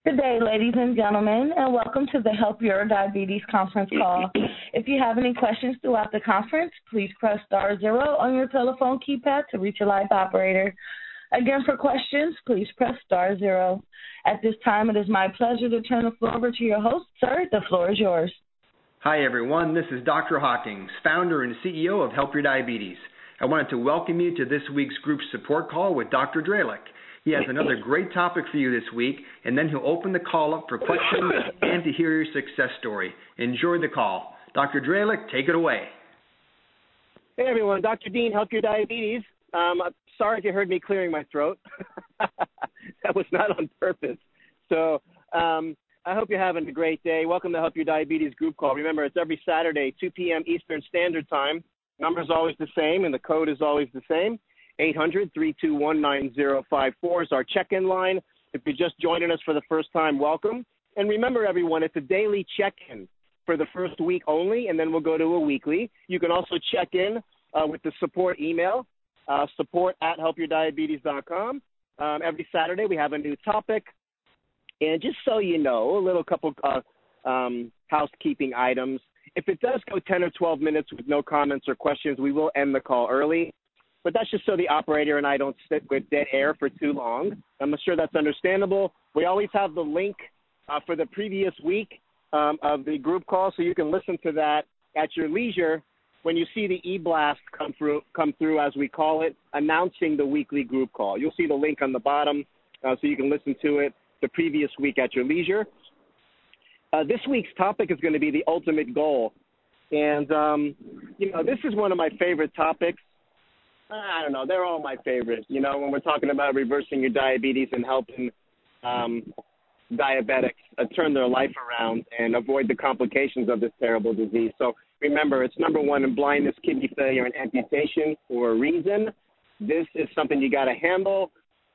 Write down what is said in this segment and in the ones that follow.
Good day, ladies and gentlemen, and welcome to the Help Your Diabetes conference call. If you have any questions throughout the conference, please press *0 on your telephone keypad to reach a live operator. Again, for questions, please press *0. At this time, it is my pleasure to turn the floor over to your host. Sir, the floor is yours. Hi, everyone. This is Dr. Hawkins, founder and CEO of Help Your Diabetes. I wanted to welcome you to this week's group support call with Dr. Dralick. He has another great topic for you this week, and then he'll open the call up for questions and to hear your success story. Enjoy the call. Dr. Dralick, take it away. Hey, everyone. Dr. Dean, Help Your Diabetes. I'm sorry if you heard me clearing my throat. That was not on purpose. So I hope you're having a great day. Welcome to Help Your Diabetes group call. Remember, it's every Saturday, 2 p.m. Eastern Standard Time. Number's always the same, and the code is always the same. 800-321-9054 is our check-in line. If you're just joining us for the first time, welcome. And remember, everyone, it's a daily check-in for the first week only, and then we'll go to a weekly. You can also check in with the support email, support@helpyourdiabetes.com. Every Saturday we have a new topic. And just so you know, a little couple housekeeping items. If it does go 10 or 12 minutes with no comments or questions, we will end the call early. But that's just so the operator and I don't sit with dead air for too long. I'm sure that's understandable. We always have the link for the previous week of the group call, so you can listen to that at your leisure when you see the e-blast come through, as we call it, announcing the weekly group call. You'll see the link on the bottom so you can listen to it the previous week at your leisure. This week's topic is going to be the ultimate goal. And, this is one of my favorite topics. I don't know. They're all my favorite. When we're talking about reversing your diabetes and helping diabetics turn their life around and avoid the complications of this terrible disease. So remember, it's number one in blindness, kidney failure, and amputation for a reason. This is something you got to handle.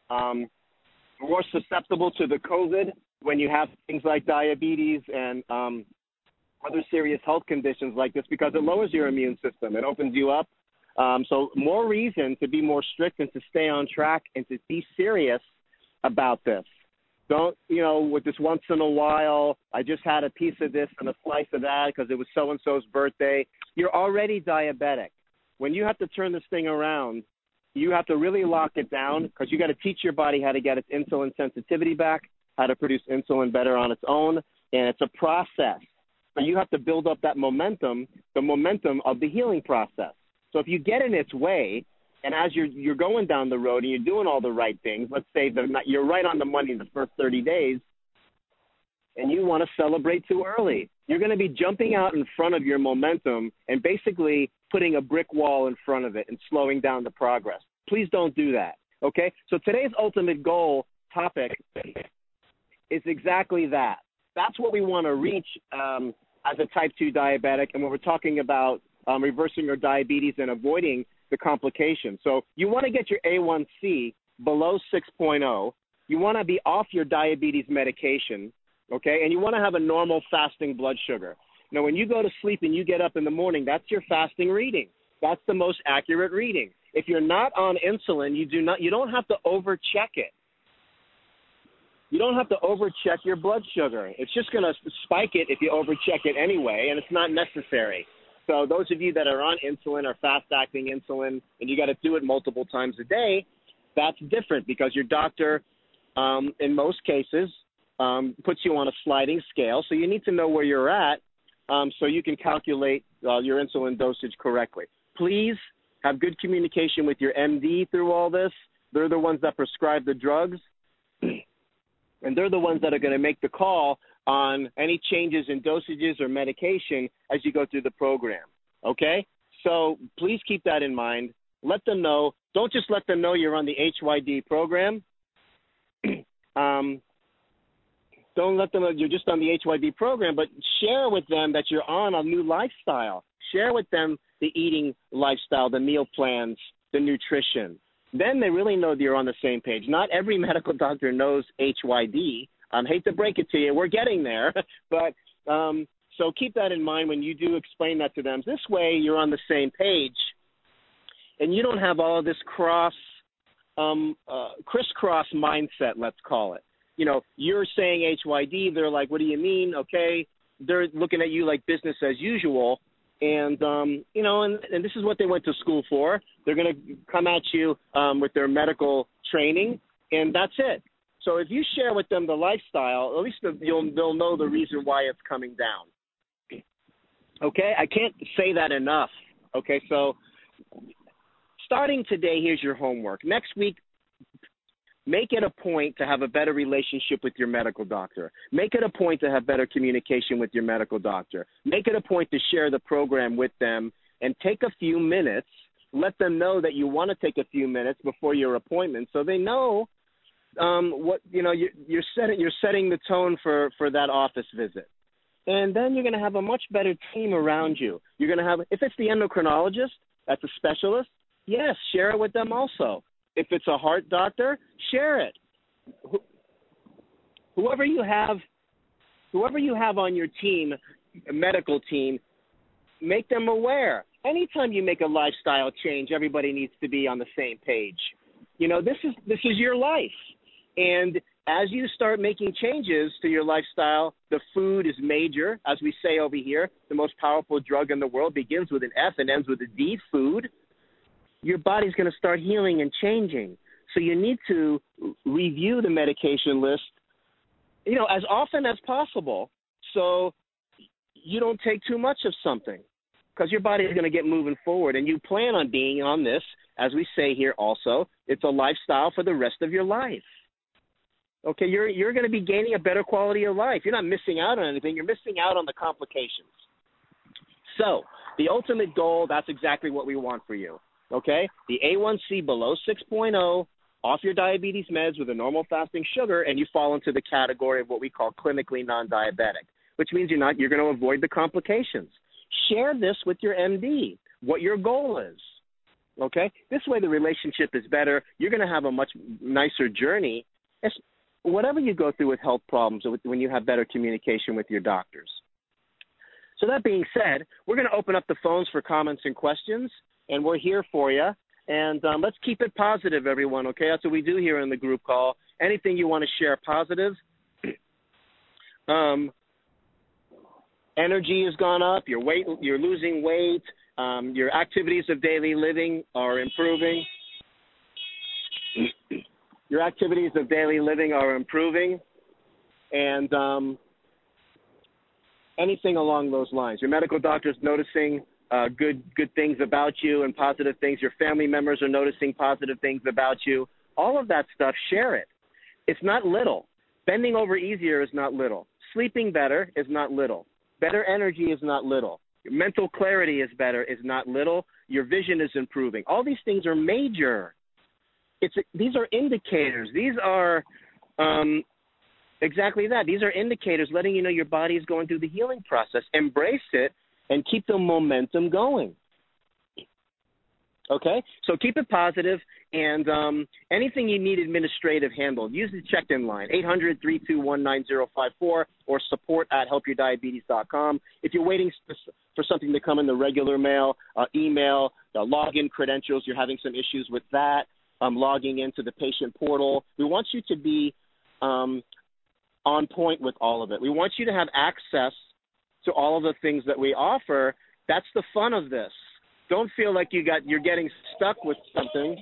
More susceptible to the COVID when you have things like diabetes and other serious health conditions like this because it lowers your immune system. It opens you up. So more reason to be more strict and to stay on track and to be serious about this. Don't, with this once in a while, I just had a piece of this and a slice of that because it was so-and-so's birthday. You're already diabetic. When you have to turn this thing around, you have to really lock it down because you got to teach your body how to get its insulin sensitivity back, how to produce insulin better on its own, and it's a process. So you have to build up that momentum, the momentum of the healing process. So if you get in its way, and as you're going down the road and you're doing all the right things, let's say you're right on the money the first 30 days, and you want to celebrate too early, you're going to be jumping out in front of your momentum and basically putting a brick wall in front of it and slowing down the progress. Please don't do that, okay? So today's ultimate goal topic is exactly that. That's what we want to reach as a type 2 diabetic, and when we're talking about reversing your diabetes and avoiding the complications. So you want to get your A1C below 6.0. You want to be off your diabetes medication, okay? And you want to have a normal fasting blood sugar. Now, when you go to sleep and you get up in the morning, that's your fasting reading. That's the most accurate reading. If you're not on insulin, you don't have to overcheck it. You don't have to overcheck your blood sugar. It's just going to spike it if you overcheck it anyway, and it's not necessary. So those of you that are on insulin or fast-acting insulin and you got to do it multiple times a day, that's different because your doctor, in most cases, puts you on a sliding scale. So you need to know where you're at so you can calculate your insulin dosage correctly. Please have good communication with your MD through all this. They're the ones that prescribe the drugs, and they're the ones that are going to make the call on any changes in dosages or medication as you go through the program, okay? So please keep that in mind. Let them know. Don't just let them know you're on the HYD program. Don't let them know you're just on the HYD program, but share with them that you're on a new lifestyle. Share with them the eating lifestyle, the meal plans, the nutrition. Then they really know that you're on the same page. Not every medical doctor knows HYD. Hate to break it to you, we're getting there, but so keep that in mind when you do explain that to them. This way you're on the same page, and you don't have all of this crisscross mindset, let's call it. you're saying HYD. They're like, what do you mean? Okay. They're looking at you like business as usual. And, and this is what they went to school for. They're going to come at you with their medical training, and that's it. So if you share with them the lifestyle, at least they'll know the reason why it's coming down. Okay? I can't say that enough. Okay? So starting today, here's your homework. Next week, make it a point to have a better relationship with your medical doctor. Make it a point to have better communication with your medical doctor. Make it a point to share the program with them and take a few minutes. Let them know that you want to take a few minutes before your appointment so they know you're setting the tone for that office visit. And then you're going to have a much better team around you. You're going to have, if it's the endocrinologist, that's a specialist, yes, share it with them also. If it's a heart doctor, share it. Whoever you have on your team, a medical team, make them aware. Anytime you make a lifestyle change, everybody needs to be on the same page. This is your life. And as you start making changes to your lifestyle, the food is major. As we say over here, the most powerful drug in the world begins with an F and ends with a D, food. Your body's going to start healing and changing. So you need to review the medication list, as often as possible so you don't take too much of something because your body is going to get moving forward. And you plan on being on this, as we say here also, it's a lifestyle for the rest of your life. Okay, you're going to be gaining a better quality of life. You're not missing out on anything. You're missing out on the complications. So the ultimate goal, that's exactly what we want for you. Okay, the A1C below 6.0, off your diabetes meds with a normal fasting sugar, and you fall into the category of what we call clinically non-diabetic, which means you're going to avoid the complications. Share this with your MD, what your goal is. Okay, this way the relationship is better. You're going to have a much nicer journey, whatever you go through with health problems, when you have better communication with your doctors. So that being said, we're going to open up the phones for comments and questions. And we're here for you. And let's keep it positive, everyone, okay? That's what we do here in the group call. Anything you want to share positive. Energy has gone up. You're losing weight. Your activities of daily living are improving. Your activities of daily living are improving. And anything along those lines. Your medical doctor's noticing good things about you and positive things. Your family members are noticing positive things about you. All of that stuff, share it. It's not little. Bending over easier is not little. Sleeping better is not little. Better energy is not little. Your mental clarity is better is not little. Your vision is improving. All these things are major. These are indicators. These are exactly that. These are indicators letting you know your body is going through the healing process. Embrace it and keep the momentum going. Okay? So keep it positive, and anything you need administrative handled, use the check-in line, 800-321-9054 or support@helpyourdiabetes.com. If you're waiting for something to come in the regular mail, email, the login credentials, you're having some issues with that, logging into the patient portal, we want you to be on point with all of it. We want you to have access to all of the things that we offer. That's the fun of this. Don't feel like you're getting stuck with something.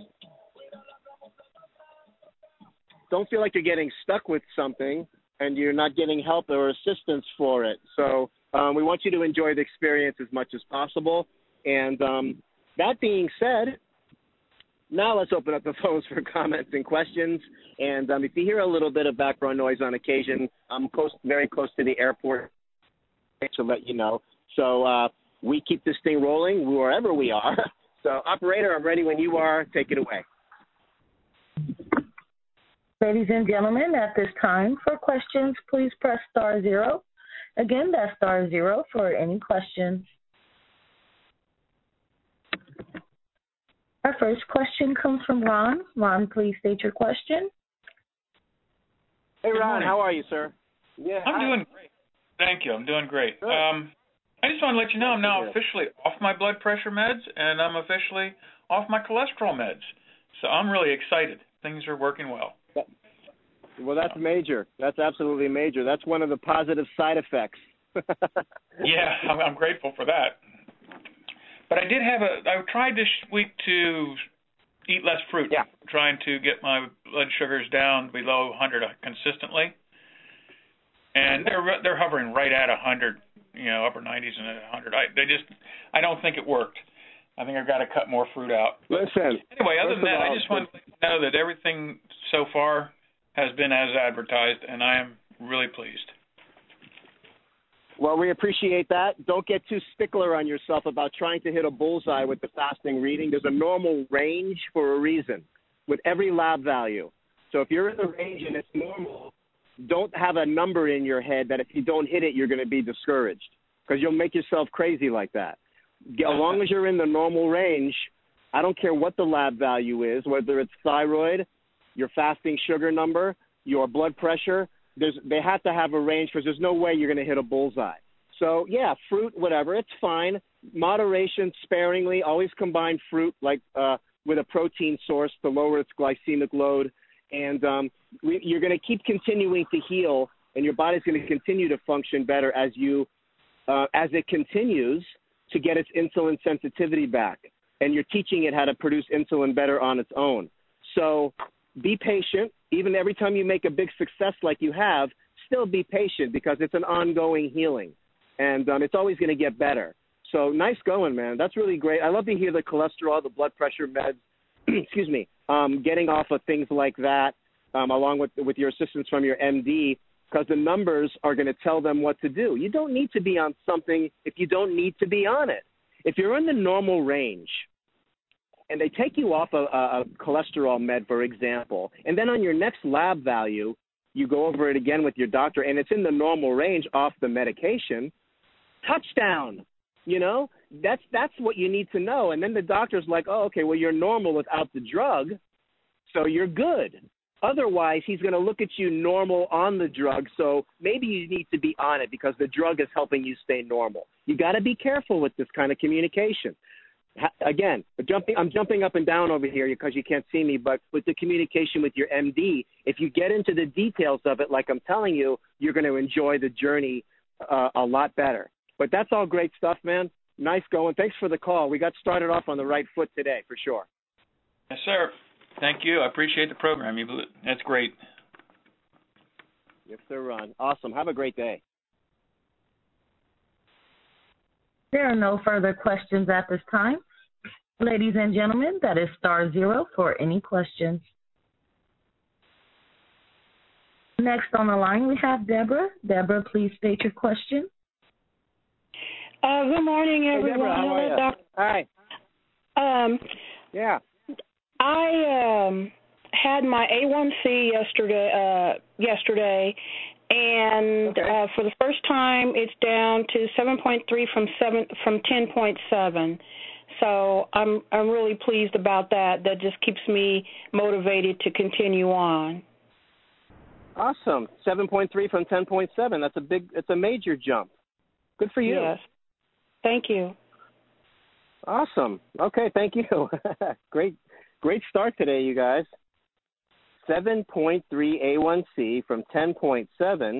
Don't feel like you're getting stuck with something and you're not getting help or assistance for it. So we want you to enjoy the experience as much as possible. And that being said, now let's open up the phones for comments and questions. And if you hear a little bit of background noise on occasion, I'm very close to the airport to let you know. So we keep this thing rolling wherever we are. So, operator, I'm ready when you are. Take it away. Ladies and gentlemen, at this time, for questions, please press *0. Again, that's *0 for any questions. Our first question comes from Ron. Ron, please state your question. Hey, Ron, how are you, sir? Yeah, I'm doing great. Thank you. I'm doing great. Good. I just want to let you know I'm now officially off my blood pressure meds, and I'm officially off my cholesterol meds. So I'm really excited. Things are working well. Well, that's major. That's absolutely major. That's one of the positive side effects. Yeah, I'm grateful for that. But I tried this week to eat less fruit. Yeah. Trying to get my blood sugars down below 100 consistently. And they're hovering right at 100, upper 90s and at 100. I don't think it worked. I think I've got to cut more fruit out. Listen. Anyway, other than that, I just want to know that everything so far has been as advertised, and I am really pleased. Well, we appreciate that. Don't get too stickler on yourself about trying to hit a bullseye with the fasting reading. There's a normal range for a reason with every lab value. So if you're in the range and it's normal, don't have a number in your head that if you don't hit it, you're going to be discouraged because you'll make yourself crazy like that. As long as you're in the normal range, I don't care what the lab value is, whether it's thyroid, your fasting sugar number, your blood pressure, they have to have a range because there's no way you're going to hit a bullseye. So, yeah, fruit, whatever, it's fine. Moderation, sparingly, always combine fruit like with a protein source to lower its glycemic load. And you're going to keep continuing to heal, and your body's going to continue to function better as it continues to get its insulin sensitivity back. And you're teaching it how to produce insulin better on its own. So be patient. Even every time you make a big success like you have, still be patient because it's an ongoing healing. And it's always going to get better. So nice going, man. That's really great. I love to hear the cholesterol, the blood pressure meds, excuse me, getting off of things like that along with your assistance from your MD because the numbers are going to tell them what to do. You don't need to be on something if you don't need to be on it. If you're in the normal range, and they take you off a cholesterol med, for example, and then on your next lab value, you go over it again with your doctor, and it's in the normal range off the medication, touchdown, That's what you need to know. And then the doctor's like, oh, okay, well, you're normal without the drug, so you're good. Otherwise, he's going to look at you normal on the drug, so maybe you need to be on it because the drug is helping you stay normal. You got to be careful with this kind of communication. Again, I'm jumping up and down over here because you can't see me, but with the communication with your MD, if you get into the details of it like I'm telling you, you're going to enjoy the journey a lot better. But that's all great stuff, man. Nice going. Thanks for the call. We got started off on the right foot today, for sure. Yes, sir. Thank you. I appreciate the program. That's great. Yes, sir, Ron. Awesome. Have a great day. There are no further questions at this time. Ladies and gentlemen, that is *0 for any questions. Next on the line, we have Deborah. Deborah, please state your question. Good morning, everyone. Hey, Deborah, how are you? Hi. Yeah. I had my A1C yesterday, and okay. For the first time, it's down to 7.3 from 10.7. So I'm really pleased about that. That just keeps me motivated to continue on. Awesome. 7.3 from 10.7. It's a major jump. Good for you. Yes. Thank you. Awesome. Okay, thank you. Great start today, you guys. 7.3 A1C from 10.7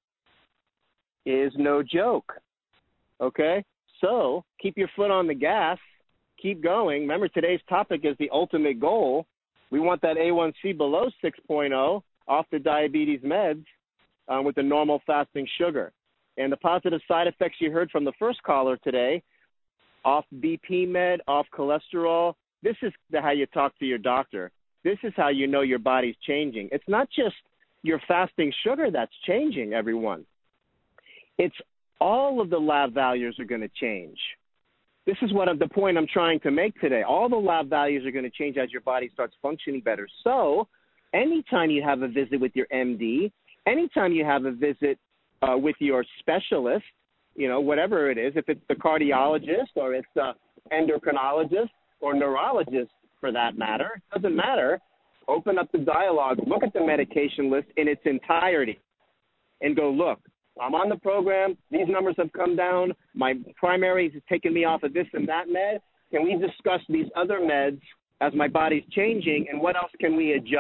is no joke. Okay? So keep your foot on the gas. Keep going. Remember, today's topic is the ultimate goal. We want that A1C below 6.0 off the diabetes meds with the normal fasting sugar. And the positive side effects you heard from the first caller today, off BP med, off cholesterol, this is how you talk to your doctor. This is how you know your body's changing. It's not just your fasting sugar that's changing, everyone. It's all of the lab values are going to change. This is the point I'm trying to make today. All the lab values are going to change as your body starts functioning better. So anytime you have a visit with your MD, anytime you have a visit with your specialist, whatever it is, if it's the cardiologist or it's the endocrinologist or neurologist for that matter, it doesn't matter. Open up the dialogue, look at the medication list in its entirety and go, look, I'm on the program. These numbers have come down. My primary is taking me off of this and that med. Can we discuss these other meds as my body's changing, and what else can we adjust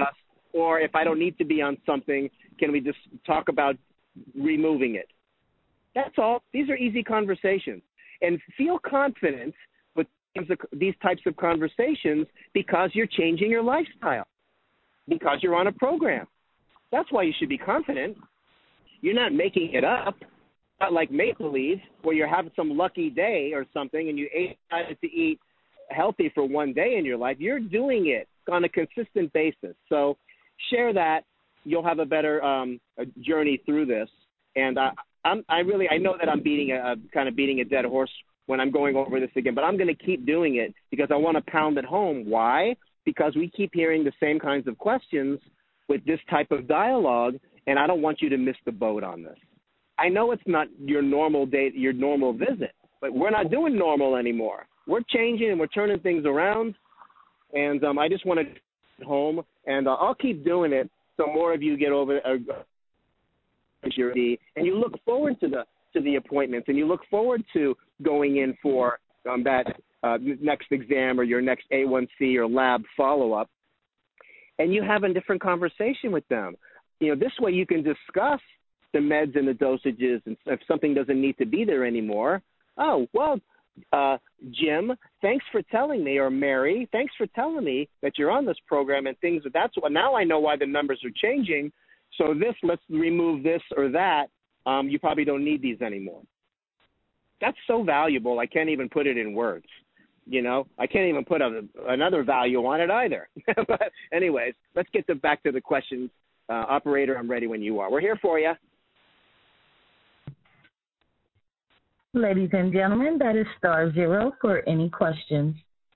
Or if I don't need to be on something, can we just talk about removing it? That's all. These are easy conversations. And feel confident with these types of conversations because you're changing your lifestyle, because you're on a program. That's why you should be confident. You're not making it up. Not like make-believe where you're having some lucky day or something and you decided to eat healthy for one day in your life. You're doing it on a consistent basis. So share that. You'll have a better journey through this. And I know that I'm beating a dead horse when I'm going over this again, but I'm going to keep doing it because I want to pound it home. Why? Because we keep hearing the same kinds of questions with this type of dialogue, and I don't want you to miss the boat on this. I know it's not your normal day, your normal visit, but we're not doing normal anymore. We're changing and we're turning things around, and I just want to get home, and I'll keep doing it so more of you get over and you look forward to the appointments, and you look forward to going in for that next exam or your next A1C or lab follow-up, and you have a different conversation with them. This way you can discuss the meds and the dosages, and if something doesn't need to be there anymore. Oh, well, Jim, thanks for telling me, or Mary, thanks for telling me that you're on this program and things. That's what, now I know why the numbers are changing. So let's remove this or that. You probably don't need these anymore. That's so valuable. I can't even put it in words. I can't even put another value on it either. But anyways, let's get back to the questions. Operator, I'm ready when you are. We're here for you. Ladies and gentlemen, that is *0 for any questions.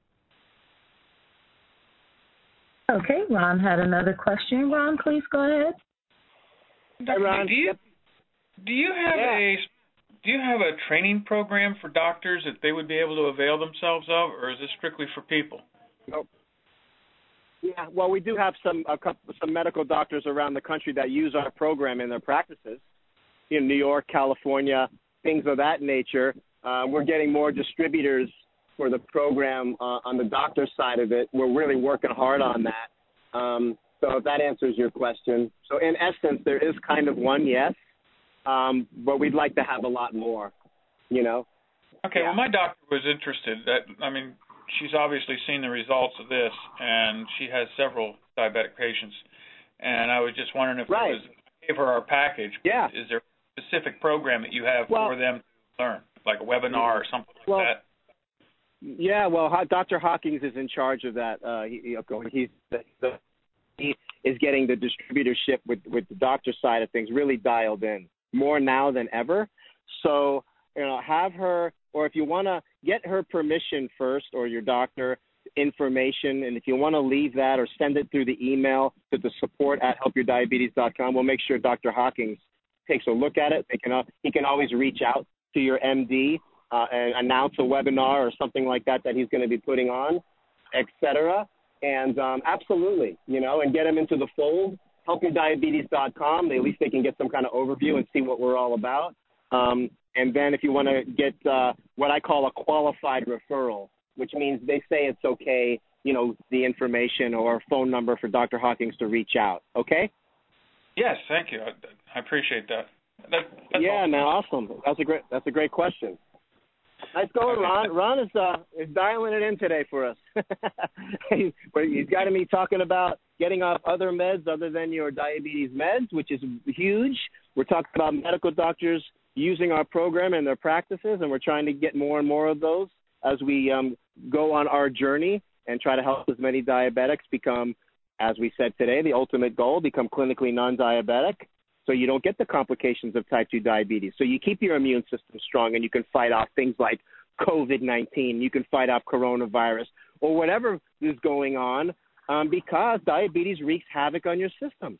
Okay, Ron had another question. Ron, please go ahead. Hi, Ron. Do you have a training program for doctors that they would be able to avail themselves of, or is this strictly for people? Nope. Yeah, well, we do have some medical doctors around the country that use our program in their practices. In New York, California, things of that nature. We're getting more distributors for the program on the doctor side of it. We're really working hard on that. So if that answers your question. So in essence, there is kind of one, yes, but we'd like to have a lot more, Okay, yeah. Well, my doctor was interested. She's obviously seen the results of this, and she has several diabetic patients. And I was just wondering if right. Give her our package. Yeah. Is there a specific program that you have for them to learn, like a webinar or something like that? Yeah, well, Dr. Hawkins is in charge of that. He is getting the distributorship with the doctor side of things really dialed in, more now than ever. So, have her, or if you want to get her permission first, or your doctor information, and if you want to leave that or send it through the email to the support@helpyourdiabetes.com, we'll make sure Dr. Hawkins takes a look at it. He can always reach out to your MD and announce a webinar or something like that he's going to be putting on, etc. And absolutely, and get them into the fold. HelpYourDiabetes.com. At least they can get some kind of overview and see what we're all about. And then if you want to get what I call a qualified referral, which means they say it's okay, the information or phone number for Dr. Hawkins to reach out. Okay? Yes, thank you. I appreciate that. That's yeah, man, awesome. That's a great question. Nice going, Ron. Ron is dialing it in today for us. He's got me talking about getting off other meds other than your diabetes meds, which is huge. We're talking about medical doctors using our program in their practices, and we're trying to get more and more of those as we go on our journey and try to help as many diabetics become, as we said today, the ultimate goal, become clinically non-diabetic, so you don't get the complications of type 2 diabetes. So you keep your immune system strong, and you can fight off things like COVID-19. You can fight off coronavirus or whatever is going on because diabetes wreaks havoc on your system.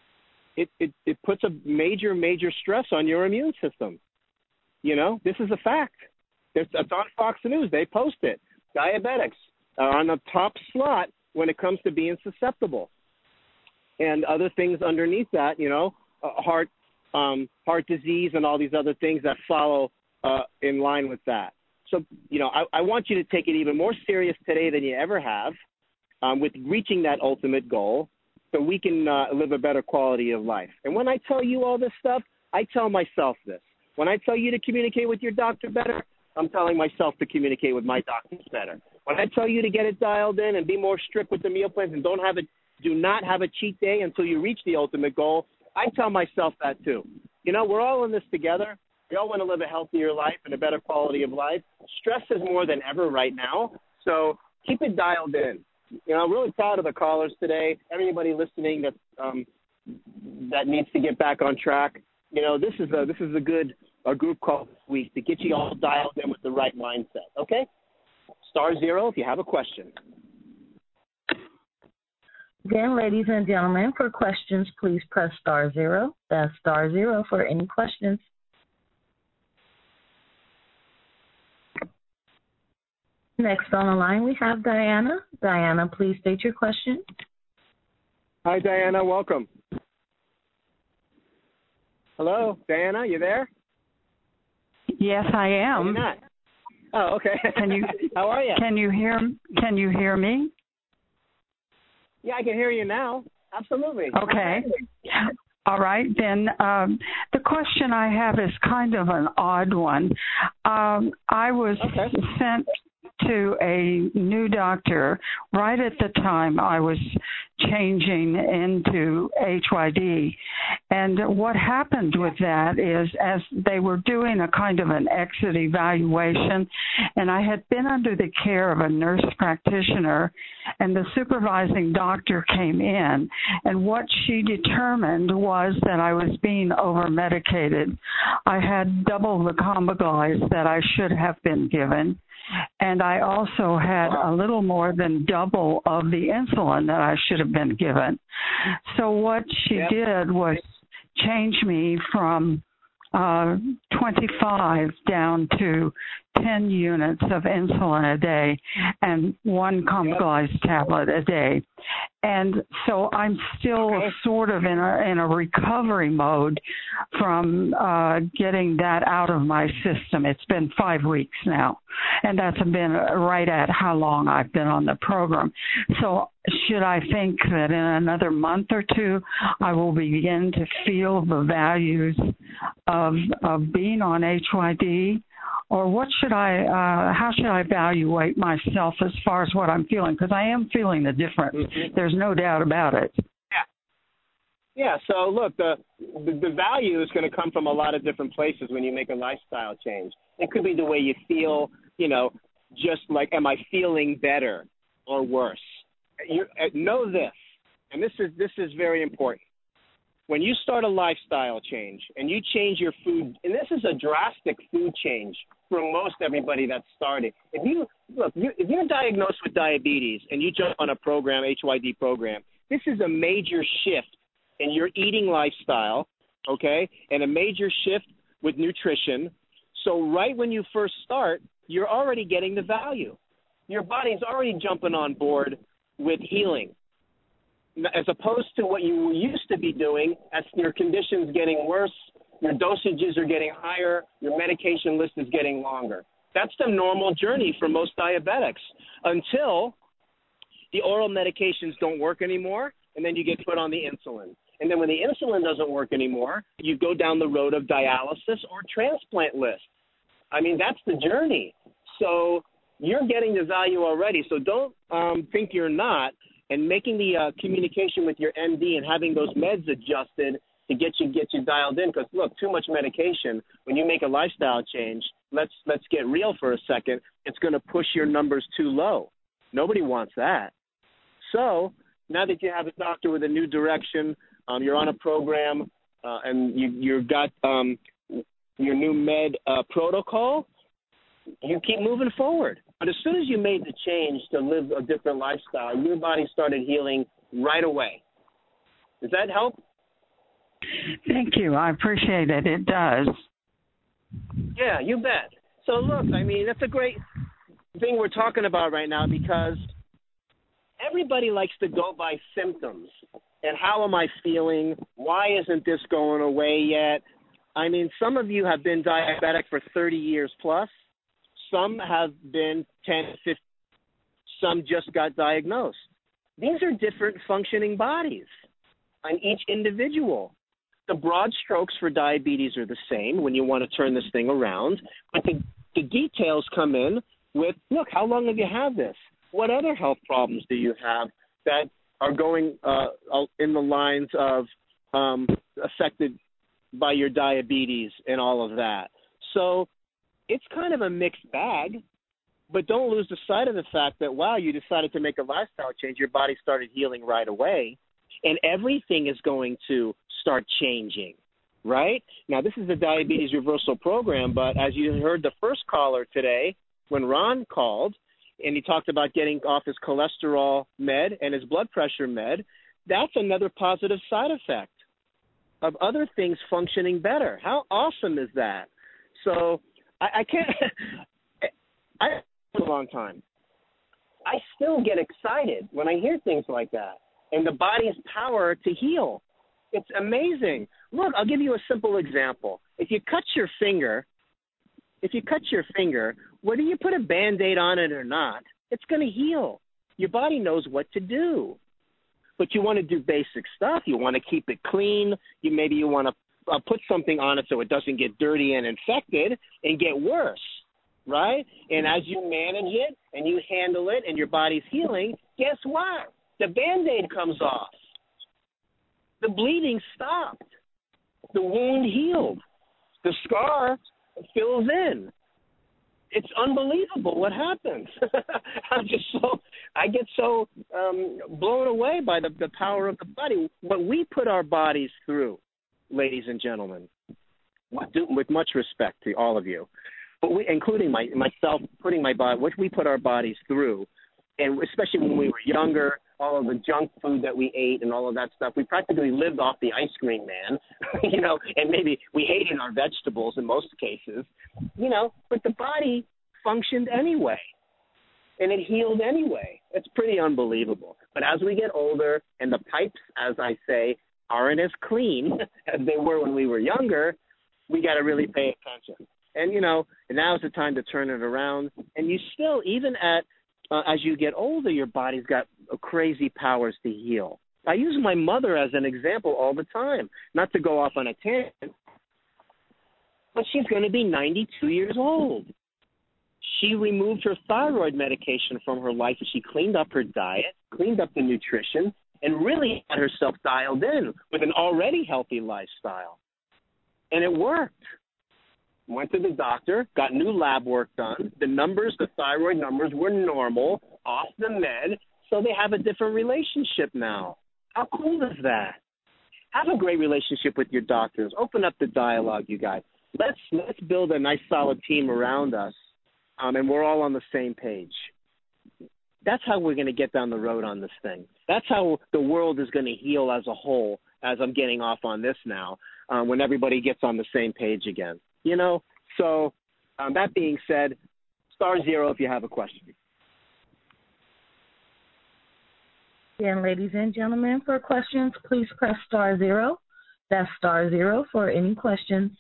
It puts a major, major stress on your immune system. This is a fact. It's on Fox News. They post it. Diabetics are on the top slot when it comes to being susceptible. And other things underneath that, heart disease and all these other things that follow in line with that. So, I want you to take it even more serious today than you ever have with reaching that ultimate goal. so we can live a better quality of life. And when I tell you all this stuff, I tell myself this. When I tell you to communicate with your doctor better, I'm telling myself to communicate with my doctors better. When I tell you to get it dialed in and be more strict with the meal plans and do not have a cheat day until you reach the ultimate goal, I tell myself that too. You know, we're all in this together. We all want to live a healthier life and a better quality of life. Stress is more than ever right now, so keep it dialed in. You know, I'm really proud of the callers today. Everybody listening that needs to get back on track. You know, this is a group call this week to get you all dialed in with the right mindset. Okay? *0 if you have a question. Again, ladies and gentlemen, for questions, please press *0. That's *0 for any questions. Next on the line, we have Diana. Diana, please state your question. Hi, Diana. Welcome. Hello, Diana. You there? Yes, I am. You're not. Oh, okay. How are you? Can you hear me? Yeah, I can hear you now. Absolutely. Okay. All right, then the question I have is kind of an odd one. I was sent to a new doctor right at the time I was changing into HYD. And what happened with that is, as they were doing a kind of an exit evaluation, and I had been under the care of a nurse practitioner, and the supervising doctor came in, and what she determined was that I was being over-medicated. I had double the Combiglize that I should have been given, and I also had a little more than double of the insulin that I should have been given. So what she did was change me from 25 down to 10 units of insulin a day and 1 Combiglize tablet a day. And so I'm still sort of in a recovery mode from getting that out of my system. It's been 5 weeks now, and that's been right at how long I've been on the program. So should I think that in another month or two I will begin to feel the values of being on HYD? Or what should how should I evaluate myself as far as what I'm feeling? Because I am feeling the difference. Mm-hmm. There's no doubt about it. Yeah. So look, the value is going to come from a lot of different places when you make a lifestyle change. It could be the way you feel. You know, just like, am I feeling better or worse? Know this, and this is very important. When you start a lifestyle change and you change your food, and this is a drastic food change for most everybody that's starting. If you're diagnosed with diabetes and you jump on a program, HYD program, this is a major shift in your eating lifestyle, okay, and a major shift with nutrition. So right when you first start, you're already getting the value. Your body's already jumping on board with healing, as opposed to what you used to be doing as your condition's getting worse, your dosages are getting higher, your medication list is getting longer. That's the normal journey for most diabetics until the oral medications don't work anymore, and then you get put on the insulin. And then when the insulin doesn't work anymore, you go down the road of dialysis or transplant list. I mean, that's the journey. So you're getting the value already, so don't think you're not. And making the communication with your MD and having those meds adjusted to get you dialed in. Because look, too much medication. When you make a lifestyle change, let's get real for a second. It's going to push your numbers too low. Nobody wants that. So now that you have a doctor with a new direction, you're on a program, and you've got your new med protocol, you keep moving forward. But as soon as you made the change to live a different lifestyle, your body started healing right away. Does that help? Thank you. I appreciate it. It does. Yeah, you bet. So look, I mean, that's a great thing we're talking about right now, because everybody likes to go by symptoms. And how am I feeling? Why isn't this going away yet? I mean, some of you have been diabetic for 30 years plus. Some have been 10, 15. Some just got diagnosed. These are different functioning bodies. on each individual. The broad strokes for diabetes are the same when you want to turn this thing around, but the details come in with, look, how long have you had this? What other health problems do you have that are going in the lines of affected by your diabetes and all of that? So it's kind of a mixed bag, but don't lose the sight of the fact that, wow, you decided to make a lifestyle change, your body started healing right away, and everything is going to start changing, right? Now, this is the Diabetes Reversal Program, but as you heard the first caller today, when Ron called, and he talked about getting off his cholesterol med and his blood pressure med, that's another positive side effect of other things functioning better. How awesome is that? So I can't – I for a long time. I still get excited when I hear things like that and the body's power to heal. It's amazing. Look, I'll give you a simple example. If you cut your finger, whether you put a Band-Aid on it or not, it's going to heal. Your body knows what to do. But you want to do basic stuff. You want to keep it clean. Maybe you want to put something on it so it doesn't get dirty and infected and get worse, right? And as you manage it and you handle it and your body's healing, guess what? The Band-Aid comes off. The bleeding stopped. The wound healed. The scar fills in. It's unbelievable what happens. I get so blown away by the power of the body. What we put our bodies through, ladies and gentlemen, with much respect to all of you, but including myself, what we put our bodies through, and especially when we were younger, all of the junk food that we ate and all of that stuff, we practically lived off the ice cream man, and maybe we hated our vegetables in most cases, but the body functioned anyway, and it healed anyway. It's pretty unbelievable. But as we get older and the pipes, as I say, aren't as clean as they were when we were younger, we got to really pay attention. And, now's the time to turn it around. And you still, even as you get older, your body's got crazy powers to heal. I use my mother as an example all the time, not to go off on a tangent, but she's going to be 92 years old. She removed her thyroid medication from her life, and she cleaned up her diet, cleaned up the nutrition, and really had herself dialed in with an already healthy lifestyle. And it worked. Went to the doctor, got new lab work done. The thyroid numbers were normal, off the med, so they have a different relationship now. How cool is that? Have a great relationship with your doctors. Open up the dialogue, you guys. Let's build a nice, solid team around us, and we're all on the same page. That's how we're going to get down the road on this thing. That's how the world is going to heal as a whole, as I'm getting off on this now, when everybody gets on the same page again. So that being said, *0 if you have a question. Again, ladies and gentlemen, for questions, please press *0. That's *0 for any questions.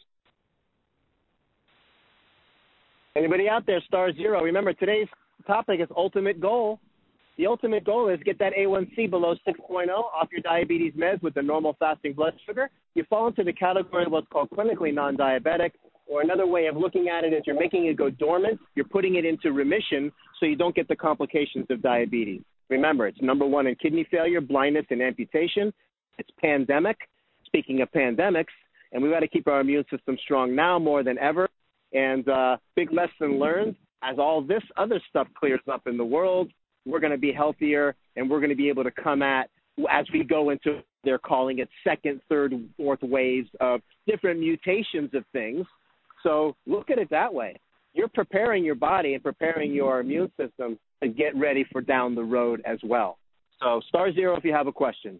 Anybody out there, *0. Remember, today's topic is ultimate goal. The ultimate goal is get that A1C below 6.0 off your diabetes meds with the normal fasting blood sugar. You fall into the category of what's called clinically non-diabetic, or another way of looking at it is you're making it go dormant. You're putting it into remission so you don't get the complications of diabetes. Remember, it's number one in kidney failure, blindness, and amputation. It's pandemic. Speaking of pandemics, and we've got to keep our immune system strong now more than ever. And big lesson learned, as all this other stuff clears up in the world, we're going to be healthier, and we're going to be able to come at, as we go into, they're calling it second, third, fourth waves of different mutations of things. So look at it that way. You're preparing your body and preparing your immune system to get ready for down the road as well. So *0 if you have a question.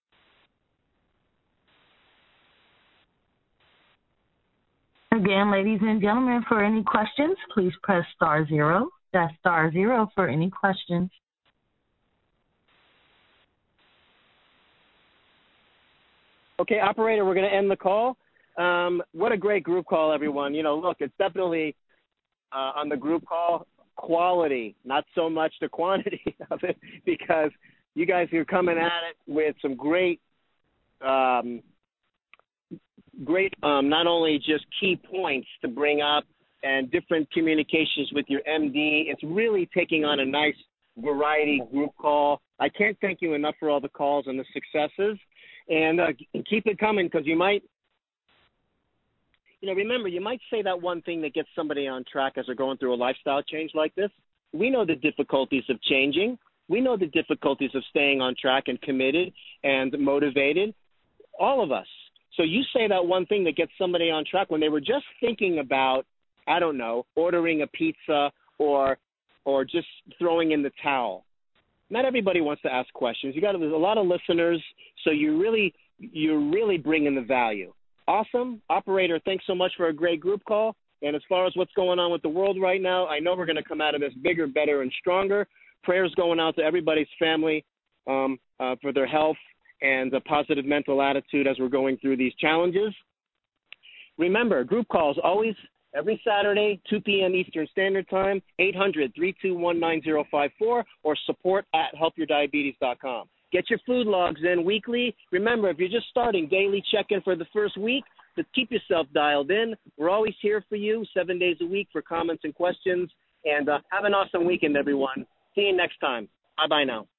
Again, ladies and gentlemen, for any questions, please press *0. That's *0 for any questions. Okay, operator, we're going to end the call. What a great group call, everyone. Look, it's definitely on the group call, quality, not so much the quantity of it, because you guys are coming at it with some great not only just key points to bring up and different communications with your MD. It's really taking on a nice variety group call. I can't thank you enough for all the calls and the successes. And keep it coming, because you might, remember, you might say that one thing that gets somebody on track as they're going through a lifestyle change like this. We know the difficulties of changing. We know the difficulties of staying on track and committed and motivated, all of us. So you say that one thing that gets somebody on track when they were just thinking about, I don't know, ordering a pizza or just throwing in the towel. Not everybody wants to ask questions. There's a lot of listeners, so you're really bringing the value. Awesome. Operator, thanks so much for a great group call. And as far as what's going on with the world right now, I know we're going to come out of this bigger, better, and stronger. Prayers going out to everybody's family for their health and a positive mental attitude as we're going through these challenges. Remember, group calls always every Saturday, 2 p.m. Eastern Standard Time, 800-321-9054, or support@helpyourdiabetes.com. Get your food logs in weekly. Remember, if you're just starting, daily check-in for the first week, to keep yourself dialed in. We're always here for you 7 days a week for comments and questions. And have an awesome weekend, everyone. See you next time. Bye-bye now.